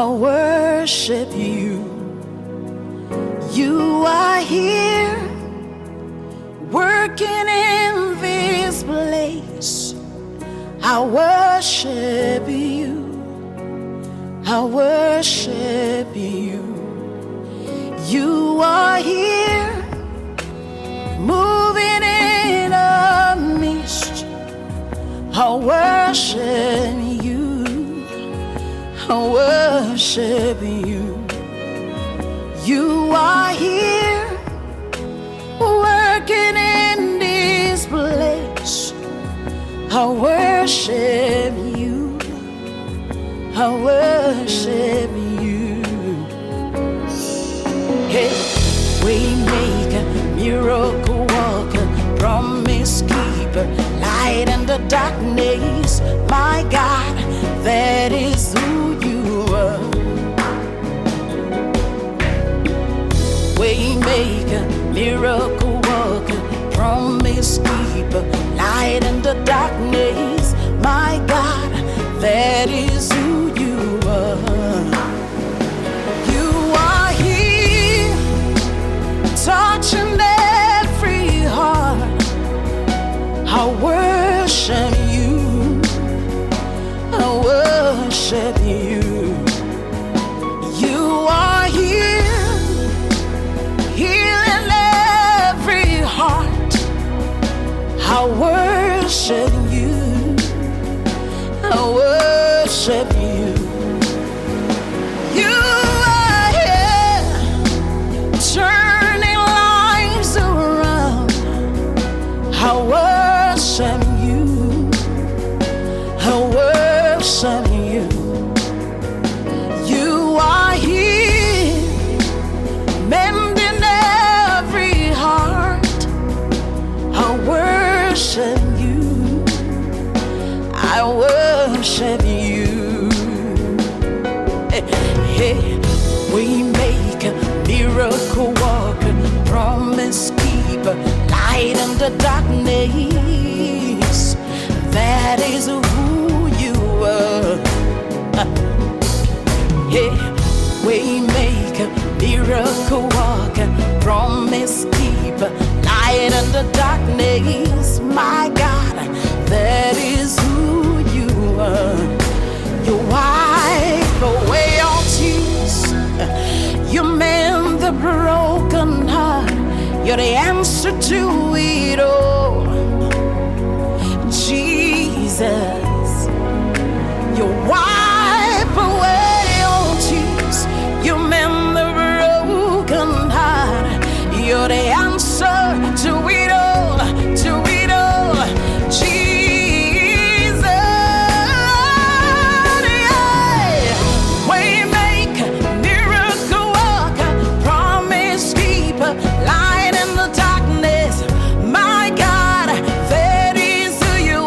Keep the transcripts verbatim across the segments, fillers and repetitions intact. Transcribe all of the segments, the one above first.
I worship you. You are here, working in this place. I worship you. I worship you. You are here, moving in our midst. I worship you. I worship you. You are here, working in this place. I worship you. I worship you. Hey, waymaker, miracle worker, promise keeper, light in the darkness. My God, that is who you are. Waymaker, miracle worker, promise keeper, light in the darkness. My God, that is who you are. You are here, touching every heart. I worship you. I worship you. You are here, healing every heart. I worship you. I worship you. You are here, turning lives around. I worship you. I worship you. You are here, mending every heart. I worship you. I worship you. Hey, hey. We make a miracle worker, promise keeper, light in the darkness. That is who you are. Hey, we make a miracle worker, promise keeper, light in the darkness. My God, that is who you are. You wipe away all tears. You mend the broken heart. You're the answer to it all. Jesus, you wipe away all tears. You mend the broken heart. You're the answer to it all, to it all. Jesus, yeah. Waymaker, miracle worker, promise keeper, light in the darkness. My God, that is who you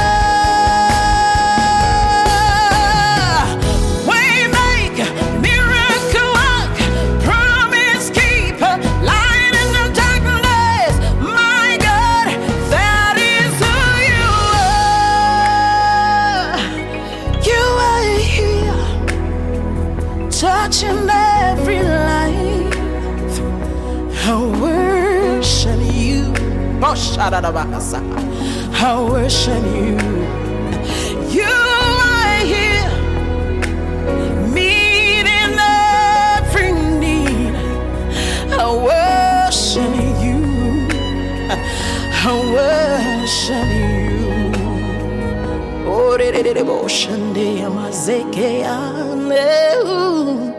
are. Waymaker, miracle worker, promise keeper, light in the darkness. My God, that is who you are. You are here, touching every life. I worship you. Oh, shadadabakasa. I worship you. You are here, meeting every need. I worship you. I worship you. Oh, de de de de, bo shande amazeke ane.